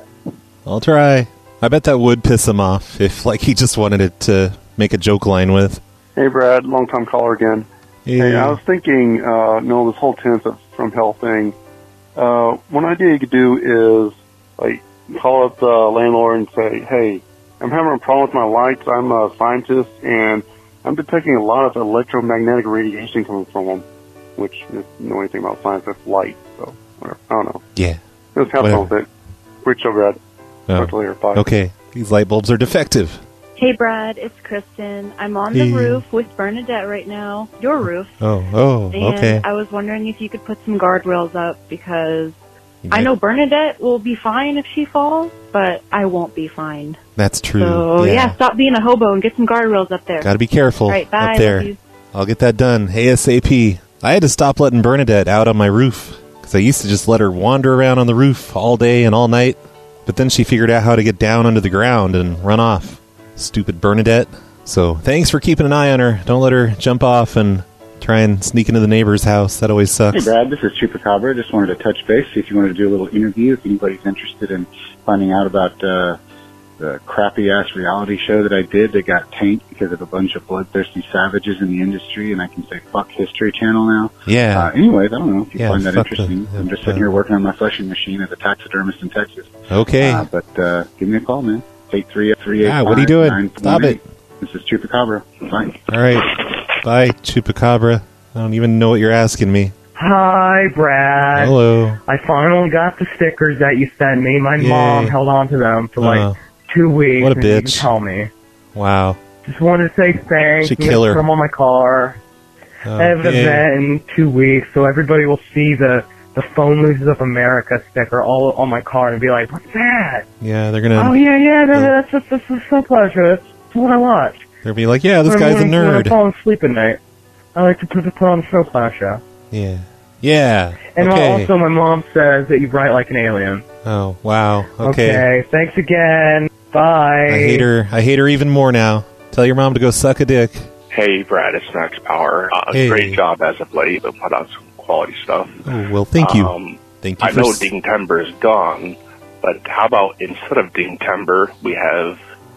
I'll try. I bet that would piss him off if, like, he just wanted it to make a joke line with. Hey, Brad, long-time caller again. Hey. Hey, I was thinking, uh, you know, this whole tenth of from hell thing. Uh, one idea you could do is, like, call up the landlord and say, hey, I'm having a problem with my lights. I'm a scientist, and I'm detecting a lot of electromagnetic radiation coming from them, which is know anything about science. That's light, so whatever. I don't know. Yeah. Just have fun with it. Preach so, Brad. Oh. Talk to you later. Bye. Okay. These light bulbs are defective. Hey, Brad, it's Kristen. I'm on the Hey. roof with Bernadette right now. Your roof. Oh, oh, And okay. I was wondering if you could put some guardrails up because You I got- know Bernadette will be fine if she falls, but I won't be fine. That's true. So, yeah. stop being a hobo and get some guardrails up there. Got to be careful All right, bye. up there. Love you. I'll get that done ASAP. I had to stop letting Bernadette out on my roof because I used to just let her wander around on the roof all day and all night. But then she figured out how to get down under the ground and run off. Stupid Bernadette. So thanks for keeping an eye on her. Don't let her jump off and try and sneak into the neighbor's house. That always sucks. Hey, Brad, this is Chupacabra. Just wanted to touch base, see if you wanted to do a little interview, if anybody's interested in finding out about uh, the crappy-ass reality show that I did that got tanked because of a bunch of bloodthirsty savages in the industry, and I can say fuck History Channel now. Yeah. Uh, anyways, I don't know if you Yeah, find that fuck the- interesting. I'm just sitting uh, here working on my fleshing machine as a taxidermist in Texas. Okay. Uh, but uh, give me a call, man. eight three three eight five Ah, what are you doing? Stop it. This is Chupacabra. Bye. All right. Bye, Chupacabra. I don't even know what you're asking me. Hi, Brad. Hello. I finally got the stickers that you sent me. My Yay. mom held on to them for like Oh. two weeks. What a and didn't bitch. tell me. Wow. Just wanted to say thanks. Should I'm kill gonna her. Put them on my car. Oh, I have an yay. event in two weeks, so everybody will see the the Phone Loses of America sticker all on my car and be like, "What's that?" Yeah, they're gonna. oh yeah, yeah, no, no, that's that's that's, that's so pleasure. That's what I watch. They'll be like, yeah, this When- guy's a when, When I'm nerd. falling asleep at night, I like to put, put on the Snowplow Show. Yeah. Yeah. And okay. also, my mom says that you write like an alien. Oh, wow. Okay. Thanks again. Bye. I hate her. I hate her even more now. Tell your mom to go suck a dick. Hey, Brad, it's Max Power. Uh, Hey. Great job as of late, but put out some quality stuff. Oh, well, thank you. Um, Thank you I for know s- Ding Timber is gone, but how about instead of Ding Timber, we have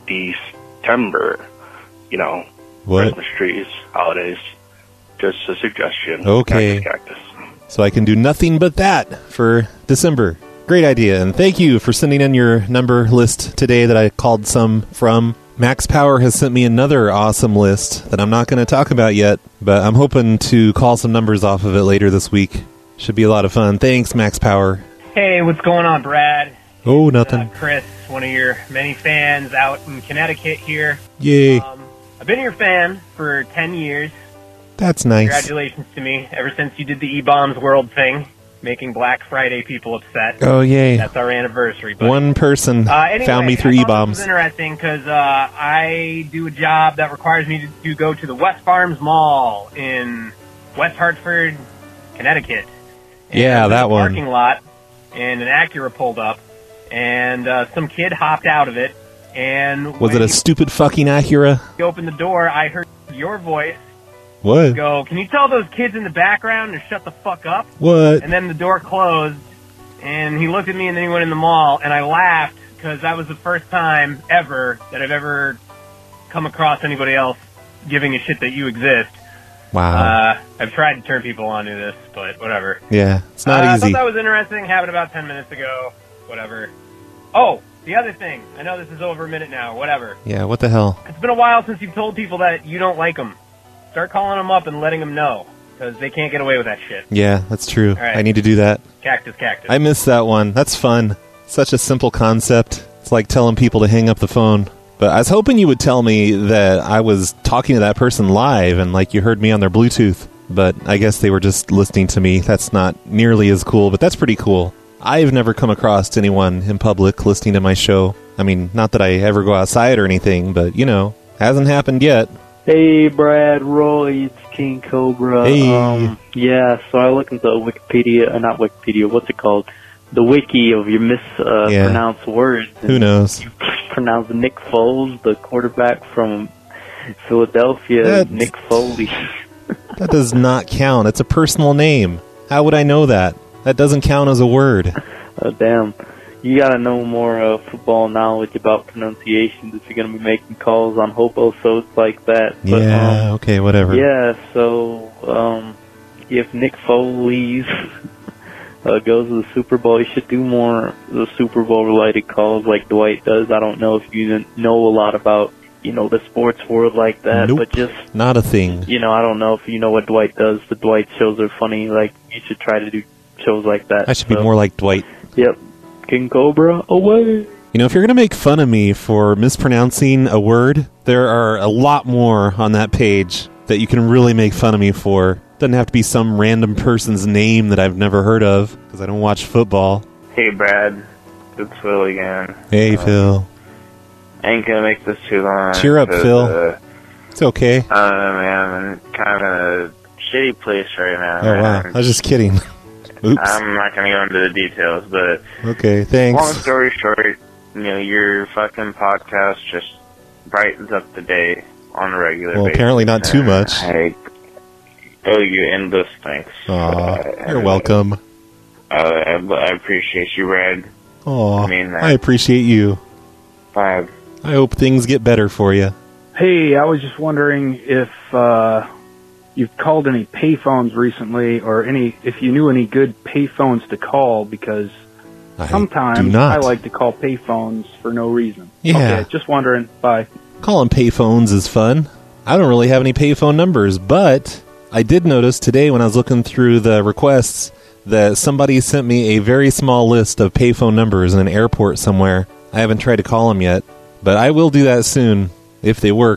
December? You know, What? Christmas trees, holidays. Just a suggestion. Okay. Cactus, cactus. So I can do nothing but that for December. Great idea. And thank you for sending in your number list today that I called some from. Max Power has sent me another awesome list that I'm not going to talk about yet, but I'm hoping to call some numbers off of it later this week. Should be a lot of fun. Thanks, Max Power. Hey, what's going on, Brad? Oh, nothing. Uh, Chris, one of your many fans out in Connecticut here. Yay. Um, I've been your fan for ten years. That's nice. Congratulations to me. Ever since you did the E-Bombs World thing, making Black Friday people upset. Oh, yay. That's our anniversary. Buddy. One person uh, anyway, found me through I thought E-Bombs. This was interesting because uh, I do a job that requires me to, to go to the West Farms Mall in West Hartford, Connecticut. And Yeah, that a one. Parking lot, and an Acura pulled up, and uh, some kid hopped out of it. And Was it a stupid fucking Acura? he opened the door, I heard your voice. What? Go, can you tell those kids in the background to shut the fuck up? What? And then the door closed, and he looked at me, and then he went in the mall, and I laughed, because that was the first time ever that I've ever come across anybody else giving a shit that you exist. Wow. Uh, I've tried to turn people onto this, but whatever. Yeah, it's not uh, I easy. thought that was interesting, happened about ten minutes ago, whatever. Oh, the other thing, I know this is over a minute now, whatever. Yeah, what the hell? It's been a while since you've told people that you don't like them. Start calling them up and letting them know, because they can't get away with that shit. Yeah, that's true. All right. I need to do that. Cactus, cactus. I miss that one. That's fun. Such a simple concept. It's like telling people to hang up the phone. But I was hoping you would tell me that I was talking to that person live and like you heard me on their Bluetooth. But I guess they were just listening to me. That's not nearly as cool, but that's pretty cool. I've never come across anyone in public listening to my show. I mean, not that I ever go outside or anything, but, you know, hasn't happened yet. Hey, Brad, Roy, it's King Cobra. Hey. Um, yeah, so I looked into Wikipedia, uh, not Wikipedia, what's it called? The wiki of your mispronounced uh, Yeah. words. Who knows? You pronounced Nick Foles, the quarterback from Philadelphia, That- Nick Foley. That does not count. It's a personal name. How would I know that? That doesn't count as a word. Oh, damn. You gotta know more uh, football knowledge about pronunciations if you're gonna be making calls on hopo-sodes like that. But, Yeah, um, okay, whatever. Yeah, so, um, if Nick Foley's uh, goes to the Super Bowl, he should do more the Super Bowl-related calls like Dwight does. I don't know if you know a lot about, you know, the sports world like that, Nope. but just, Not a thing. you know, I don't know if you know what Dwight does. The Dwight shows are funny. Like, you should try to do shows like that. I should be So, more like Dwight. Yep. King Cobra, away! You know, if you're going to make fun of me for mispronouncing a word, there are a lot more on that page that you can really make fun of me for. Doesn't have to be some random person's name that I've never heard of, because I don't watch football. Hey, Brad. It's Phil again. Hey, Uh, Phil. I ain't gonna make this too long. Cheer up, 'cause, Phil. Uh, It's okay. I don't know, man. I'm in kind of in a shitty place right now. Oh, wow. man. I was just kidding. Oops. I'm not gonna go into the details, but Okay, thanks. long story short, you know, your fucking podcast just brightens up the day on a regular Well, basis. apparently not too and much. I owe you endless thanks. Aw, Uh, you're welcome. Uh, I, I appreciate you, Brad. Aw, I mean that. I appreciate you. Bye. I hope things get better for you. Hey, I was just wondering if uh, you've called any payphones recently, or any if you knew any good payphones to call, because I sometimes do not. I like to call payphones for no reason. Yeah. Okay, just wondering. Bye. Calling payphones is fun. I don't really have any payphone numbers, but I did notice today when I was looking through the requests that somebody sent me a very small list of payphone numbers in an airport somewhere. I haven't tried to call them yet, but I will do that soon if they work.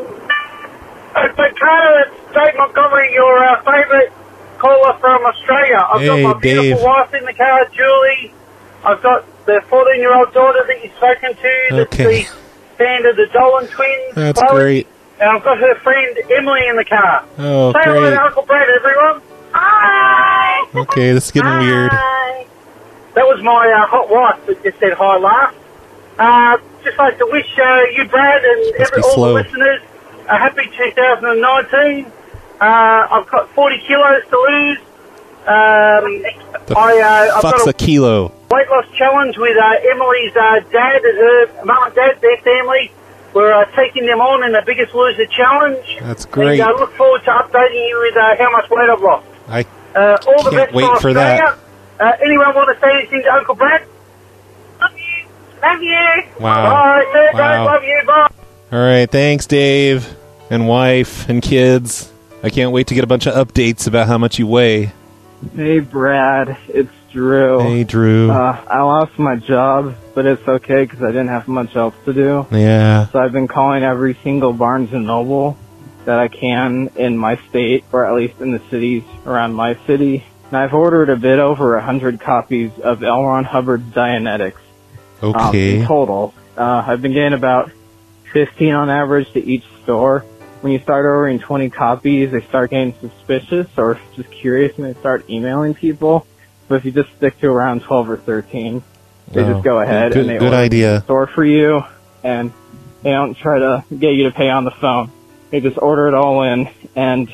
It's been Carter, it's Dave Montgomery, your uh, favourite caller from Australia. I've Hey, got my beautiful Dave. wife in the car, Julie. I've got the fourteen-year-old daughter that you've spoken to, that's Okay. the band of the Dolan twins. That's Chloe. great. And I've got her friend Emily in the car. Oh, Say hello great. to Uncle Brad, everyone. Hi! Okay, this is getting weird. That was my uh, hot wife that just said hi last. Uh, just like to wish uh, you, Brad, and Must every, be all slow. the listeners a happy two thousand nineteen. Uh, I've got forty kilos to lose. Um, The I, uh, I've fuck's got a kilo? weight loss challenge with uh, Emily's uh, dad and her mum and dad, their family. We're uh, taking them on in the Biggest Loser Challenge. That's great. And I uh, look forward to updating you with uh, how much weight I've lost. I Uh, all the Can't best wait from for Australia. Uh, anyone want to say anything to Uncle Brad? Love you. Love you. Wow. Bye. See you, Wow. guys. Love you. Bye. All right, thanks, Dave, and wife, and kids. I can't wait to get a bunch of updates about how much you weigh. Hey, Brad. It's Drew. Hey, Drew. Uh, I lost my job, but it's okay because I didn't have much else to do. Yeah. So I've been calling every single Barnes and Noble that I can in my state, or at least in the cities around my city. And I've ordered a bit over a hundred copies of L. Ron Hubbard's Dianetics. Okay. Um, in total. Uh, I've been getting about fifteen on average to each store. When you start ordering twenty copies, they start getting suspicious or just curious and they start emailing people. But if you just stick to around twelve or thirteen, they Oh, just go ahead good- and they good order idea. the store for you, and they don't try to get you to pay on the phone. They just order it all in, and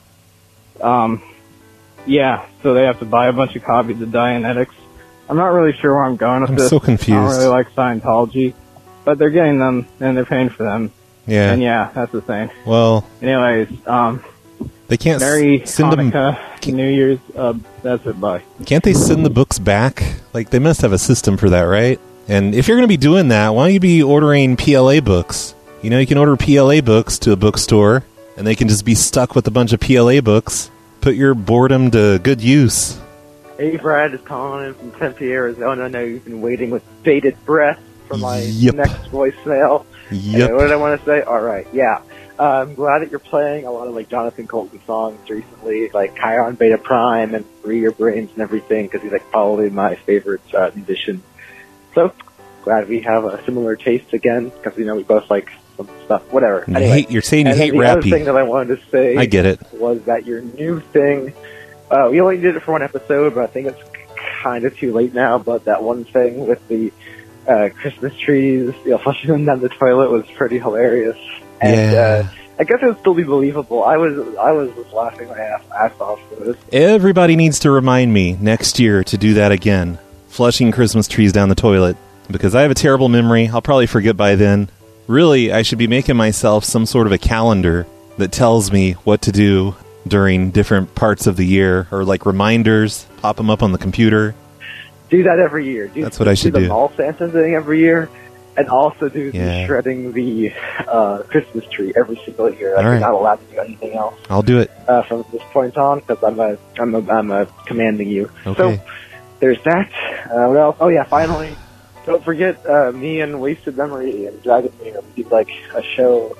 um, yeah, so they have to buy a bunch of copies of Dianetics. I'm not really sure where I'm going with I'm this. so confused. I don't really like Scientology, but they're getting them and they're paying for them. Yeah. And yeah, that's the thing. Well, Anyways, um, they can't Merry s- send them. Hanukkah, New Year's. Uh, that's it. Bye. Can't they send the books back? Like, they must have a system for that, right? And if you're going to be doing that, why don't you be ordering P L A books? You know, you can order P L A books to a bookstore, and they can just be stuck with a bunch of P L A books. Put your boredom to good use. Hey, Brad is calling in from Tempe, Arizona. I know you've been waiting with bated breath for my Yep. next voicemail. Yep. Anyway, what did I want to say? All right, yeah. Uh, I'm glad that you're playing a lot of like Jonathan Colton songs recently, like Chiron Beta Prime and Free Your Brains and everything, because he's like probably my favorite uh, musician. So glad we have a similar taste again, because you know we both like some stuff. Whatever. You Anyway, hate- you're saying you and then hate the other rappy. thing that I wanted to say, I get it. was that your new thing. Uh, we only did it for one episode, but I think it's kind of too late now. But that one thing with the uh, Christmas trees, you know, flushing them down the toilet was pretty hilarious. And Yeah. uh, I guess it would still be believable. I was I was just laughing my ass, ass off for this. Everybody needs to remind me next year to do that again. Flushing Christmas trees down the toilet. Because I have a terrible memory. I'll probably forget by then. Really, I should be making myself some sort of a calendar that tells me what to do during different parts of the year. Or like reminders. Pop them up on the computer. Do that every year. Do, That's what I should do. do. the mall Santa thing every year, and also do the Yeah. shredding the uh, Christmas tree every single year. Like, All right. You're not allowed to do anything else I'll do it. uh, from this point on, because I'm a, I'm a, I'm a commanding you. Okay. So there's that. Uh, what else? Oh yeah, finally, don't forget uh, me and Wasted Memory and Dragon Mirror. We do like a show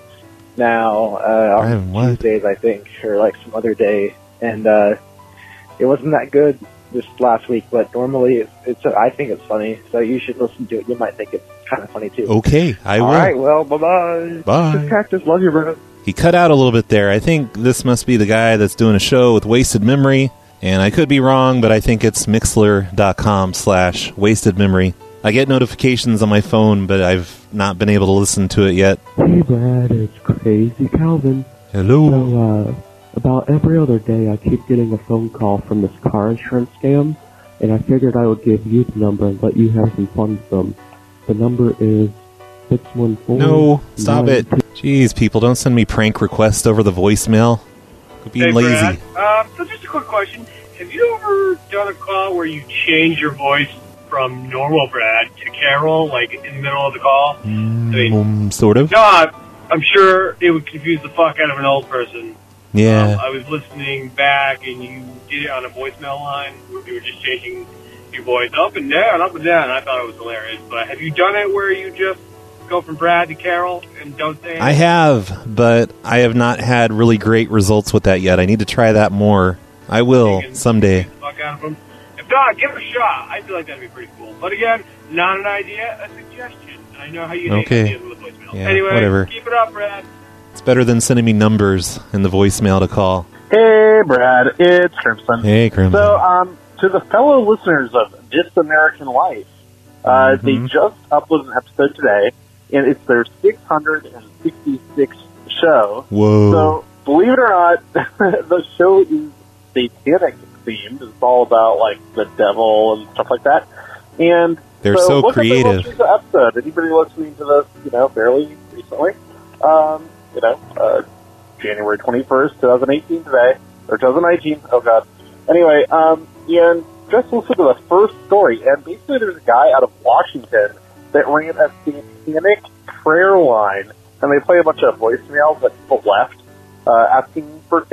now uh, on Tuesdays, I think, or like some other day, and uh, it wasn't that good this last week, but normally it's, it's I think it's funny, so you should listen to it. You might think it's kind of funny too. Okay, I will. All right, well, bye-bye. Bye. This is Cactus, love you, bro. He cut out a little bit there. I think this must be the guy that's doing a show with Wasted Memory. And I could be wrong, but I think it's mixler.com slash wasted memory. I get notifications on my phone, but I've not been able to listen to it yet. Hey Brad, it's Crazy Calvin. Hello. So, uh, about every other day I keep getting a phone call from this car insurance scam, and I figured I would give you the number and let you have some fun with them. The number is six one four... No, stop it. Jeez, people, don't send me prank requests over the voicemail. Quit being Hey, lazy. Brad. Um, so just a quick question. Have you ever done a call where you change your voice from normal Brad to Carol, like in the middle of the call? I mean, Um, sort of. no, I- I'm sure it would confuse the fuck out of an old person. Yeah. Um, I was listening back, and you did it on a voicemail line where you were just changing your voice up and down, up and down. I thought it was hilarious. But have you done it where you just go from Brad to Carol and don't say anything? I have, but I have not had really great results with that yet. I need to try that more. I will someday. Fuck out of them. If not, give it a shot. I feel like that'd be pretty cool. But again, not an idea, a suggestion. I know how you hate Okay. ideas with voicemail. Yeah, anyway, whatever. keep it up, Brad. It's better than sending me numbers in the voicemail to call. Hey, Brad, it's Crimson. Hey, Crimson. So, um, to the fellow listeners of This American Life, uh, Mhm. they just uploaded an episode today, and it's their six hundred sixty-sixth show. Whoa. So, believe it or not, the show is satanic themed. It's all about, like, the devil and stuff like that. And They're so, so look at the creative. most recent episode. Anybody listening to this, you know, fairly recently, um, you know, uh, January twenty-first, twenty eighteen today, or twenty nineteen, oh god. Anyway, um, and just listen to the first story, and basically there's a guy out of Washington that ran a satanic prayer line, and they play a bunch of voicemails that people left, uh, asking for Satan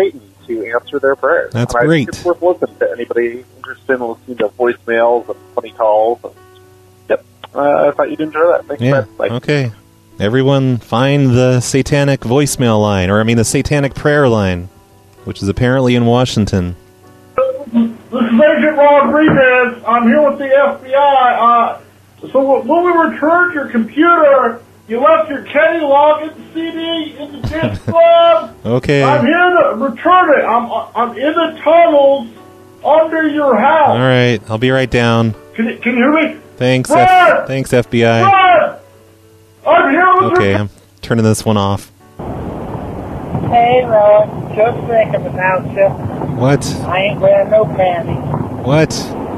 to answer their prayers. That's and I great. think it's worth listening to anybody interested in listening to voicemails and funny calls. And, yep, uh, I thought you'd enjoy that. Thanks, Yeah, Fred. Bye. okay. Everyone find the satanic voicemail line, or I mean the satanic prayer line, which is apparently in Washington. This is Agent Rodriguez. I'm here with the F B I. Uh, so when we returned your computer, you left your Kenny Loggins C D in the disc glove. Okay. I'm here to return it. I'm I'm in the tunnels under your house. All right, I'll be right down. Can you, can you hear me? Thanks, Fred! F- thanks, F B I. Fred! I'm here with Okay, your... I'm turning this one off. Hey, Ron. Just thinking about you. What? I ain't wearing no panties. What?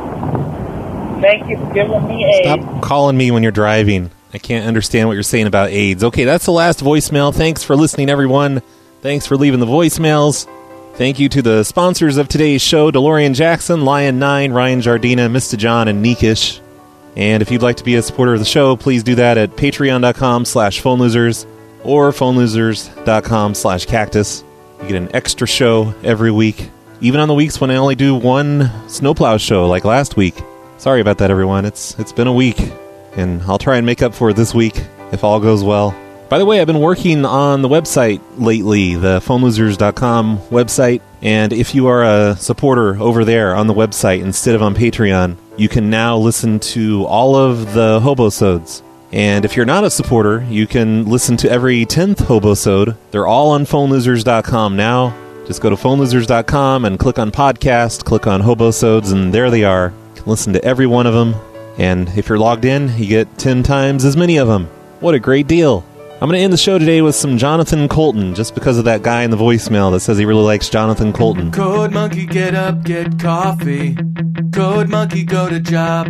Thank you for giving me AIDS. Stop calling me when you're driving. I can't understand what you're saying about AIDS. Okay, that's the last voicemail. Thanks for listening, everyone. Thanks for leaving the voicemails. Thank you to the sponsors of today's show, DeLorean Jackson, Lion nine, Ryan Jardina, Mister John, and Neekish. And if you'd like to be a supporter of the show, please do that at patreon.com slash phone losers or phonelosers.com slash cactus. You get an extra show every week, even on the weeks when I only do one snowplow show like last week. Sorry about that, everyone. It's It's been a week, and I'll try and make up for it this week if all goes well. By the way, I've been working on the website lately, the phone losers dot com website, and if you are a supporter over there on the website instead of on Patreon, you can now listen to all of the Hobosodes. And if you're not a supporter, you can listen to every tenth Hobosode. They're all on phone losers dot com now. Just go to phone losers dot com and click on podcast, click on Hobosodes, and there they are. You can listen to every one of them. And if you're logged in, you get ten times as many of them. What a great deal. I'm going to end the show today with some Jonathan Colton, just because of that guy in the voicemail that says he really likes Jonathan Colton. Code Monkey, get up, get coffee. Code Monkey, go to job.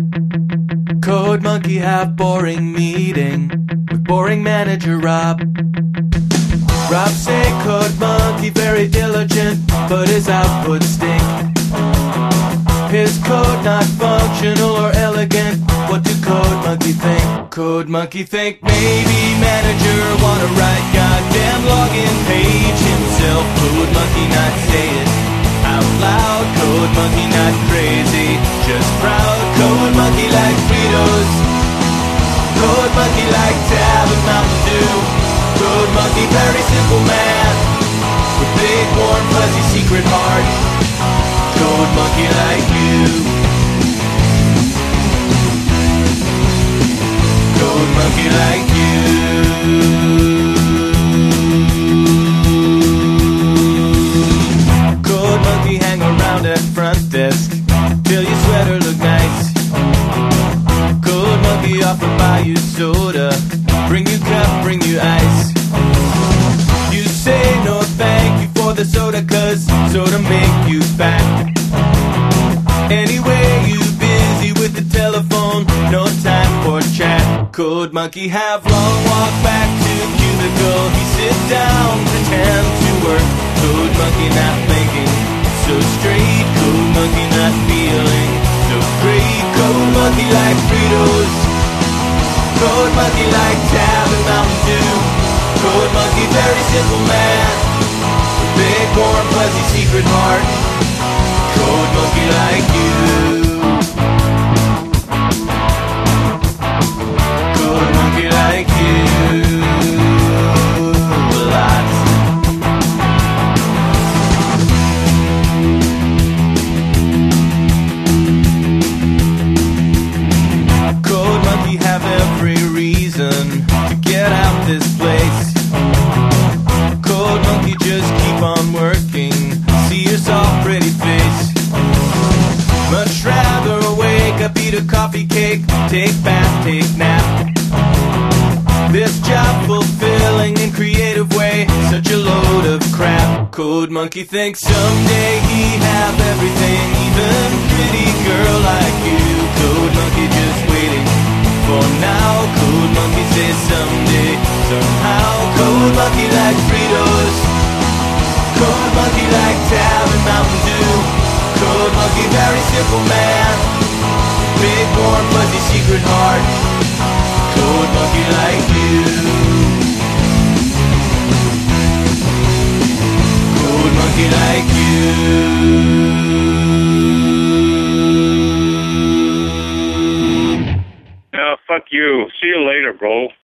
Code Monkey, have boring meeting with boring manager Rob. Rob say Code Monkey very diligent, but his output stink. His code not functional or elegant. What do Code Monkey think? Code Monkey think maybe manager wanna write goddamn login page himself. Code Monkey not say it out loud. Code Monkey not crazy, just proud. Code Monkey like Fritos. Code Monkey like Tab and Mountain Dew. Code Monkey very simple man with big warm fuzzy secret heart. Code Monkey like you. Code Monkey like you. Code Monkey hang around at front desk till your sweater look nice. Code Monkey offer buy you soda, bring you cup, bring you ice. You say no thank you for the soda, cause soda make you fat. Anyway, you busy with the telephone, no time for chat. Code Monkey have long walk back to cubicle. He sit down, pretend to work. Code Monkey not thinking so straight. Code Monkey not feeling so great. Code Monkey like Fritos. Code Monkey like Tab and Mountain Dew. Code Monkey very simple man with big warm fuzzy secret heart. Code Monkey like you. Code Monkey like you. Lots. Code Monkey have every reason to get out this place. Code Monkey just keep on working. See your soft pretty face. Much rather wake up, eat a coffee cake, take bath, take nap. This job fulfilling in creative way, such a load of crap. Code Monkey thinks someday he have everything, even pretty girl like you. Code Monkey just waiting for now. Code Monkey says someday, somehow. Code Monkey like Fritos. Code Monkey like Tab and Mountain Dew. Code Monkey very simple man, big warm fuzzy secret heart. Code Monkey like you. Code Monkey like you. See you later, bro.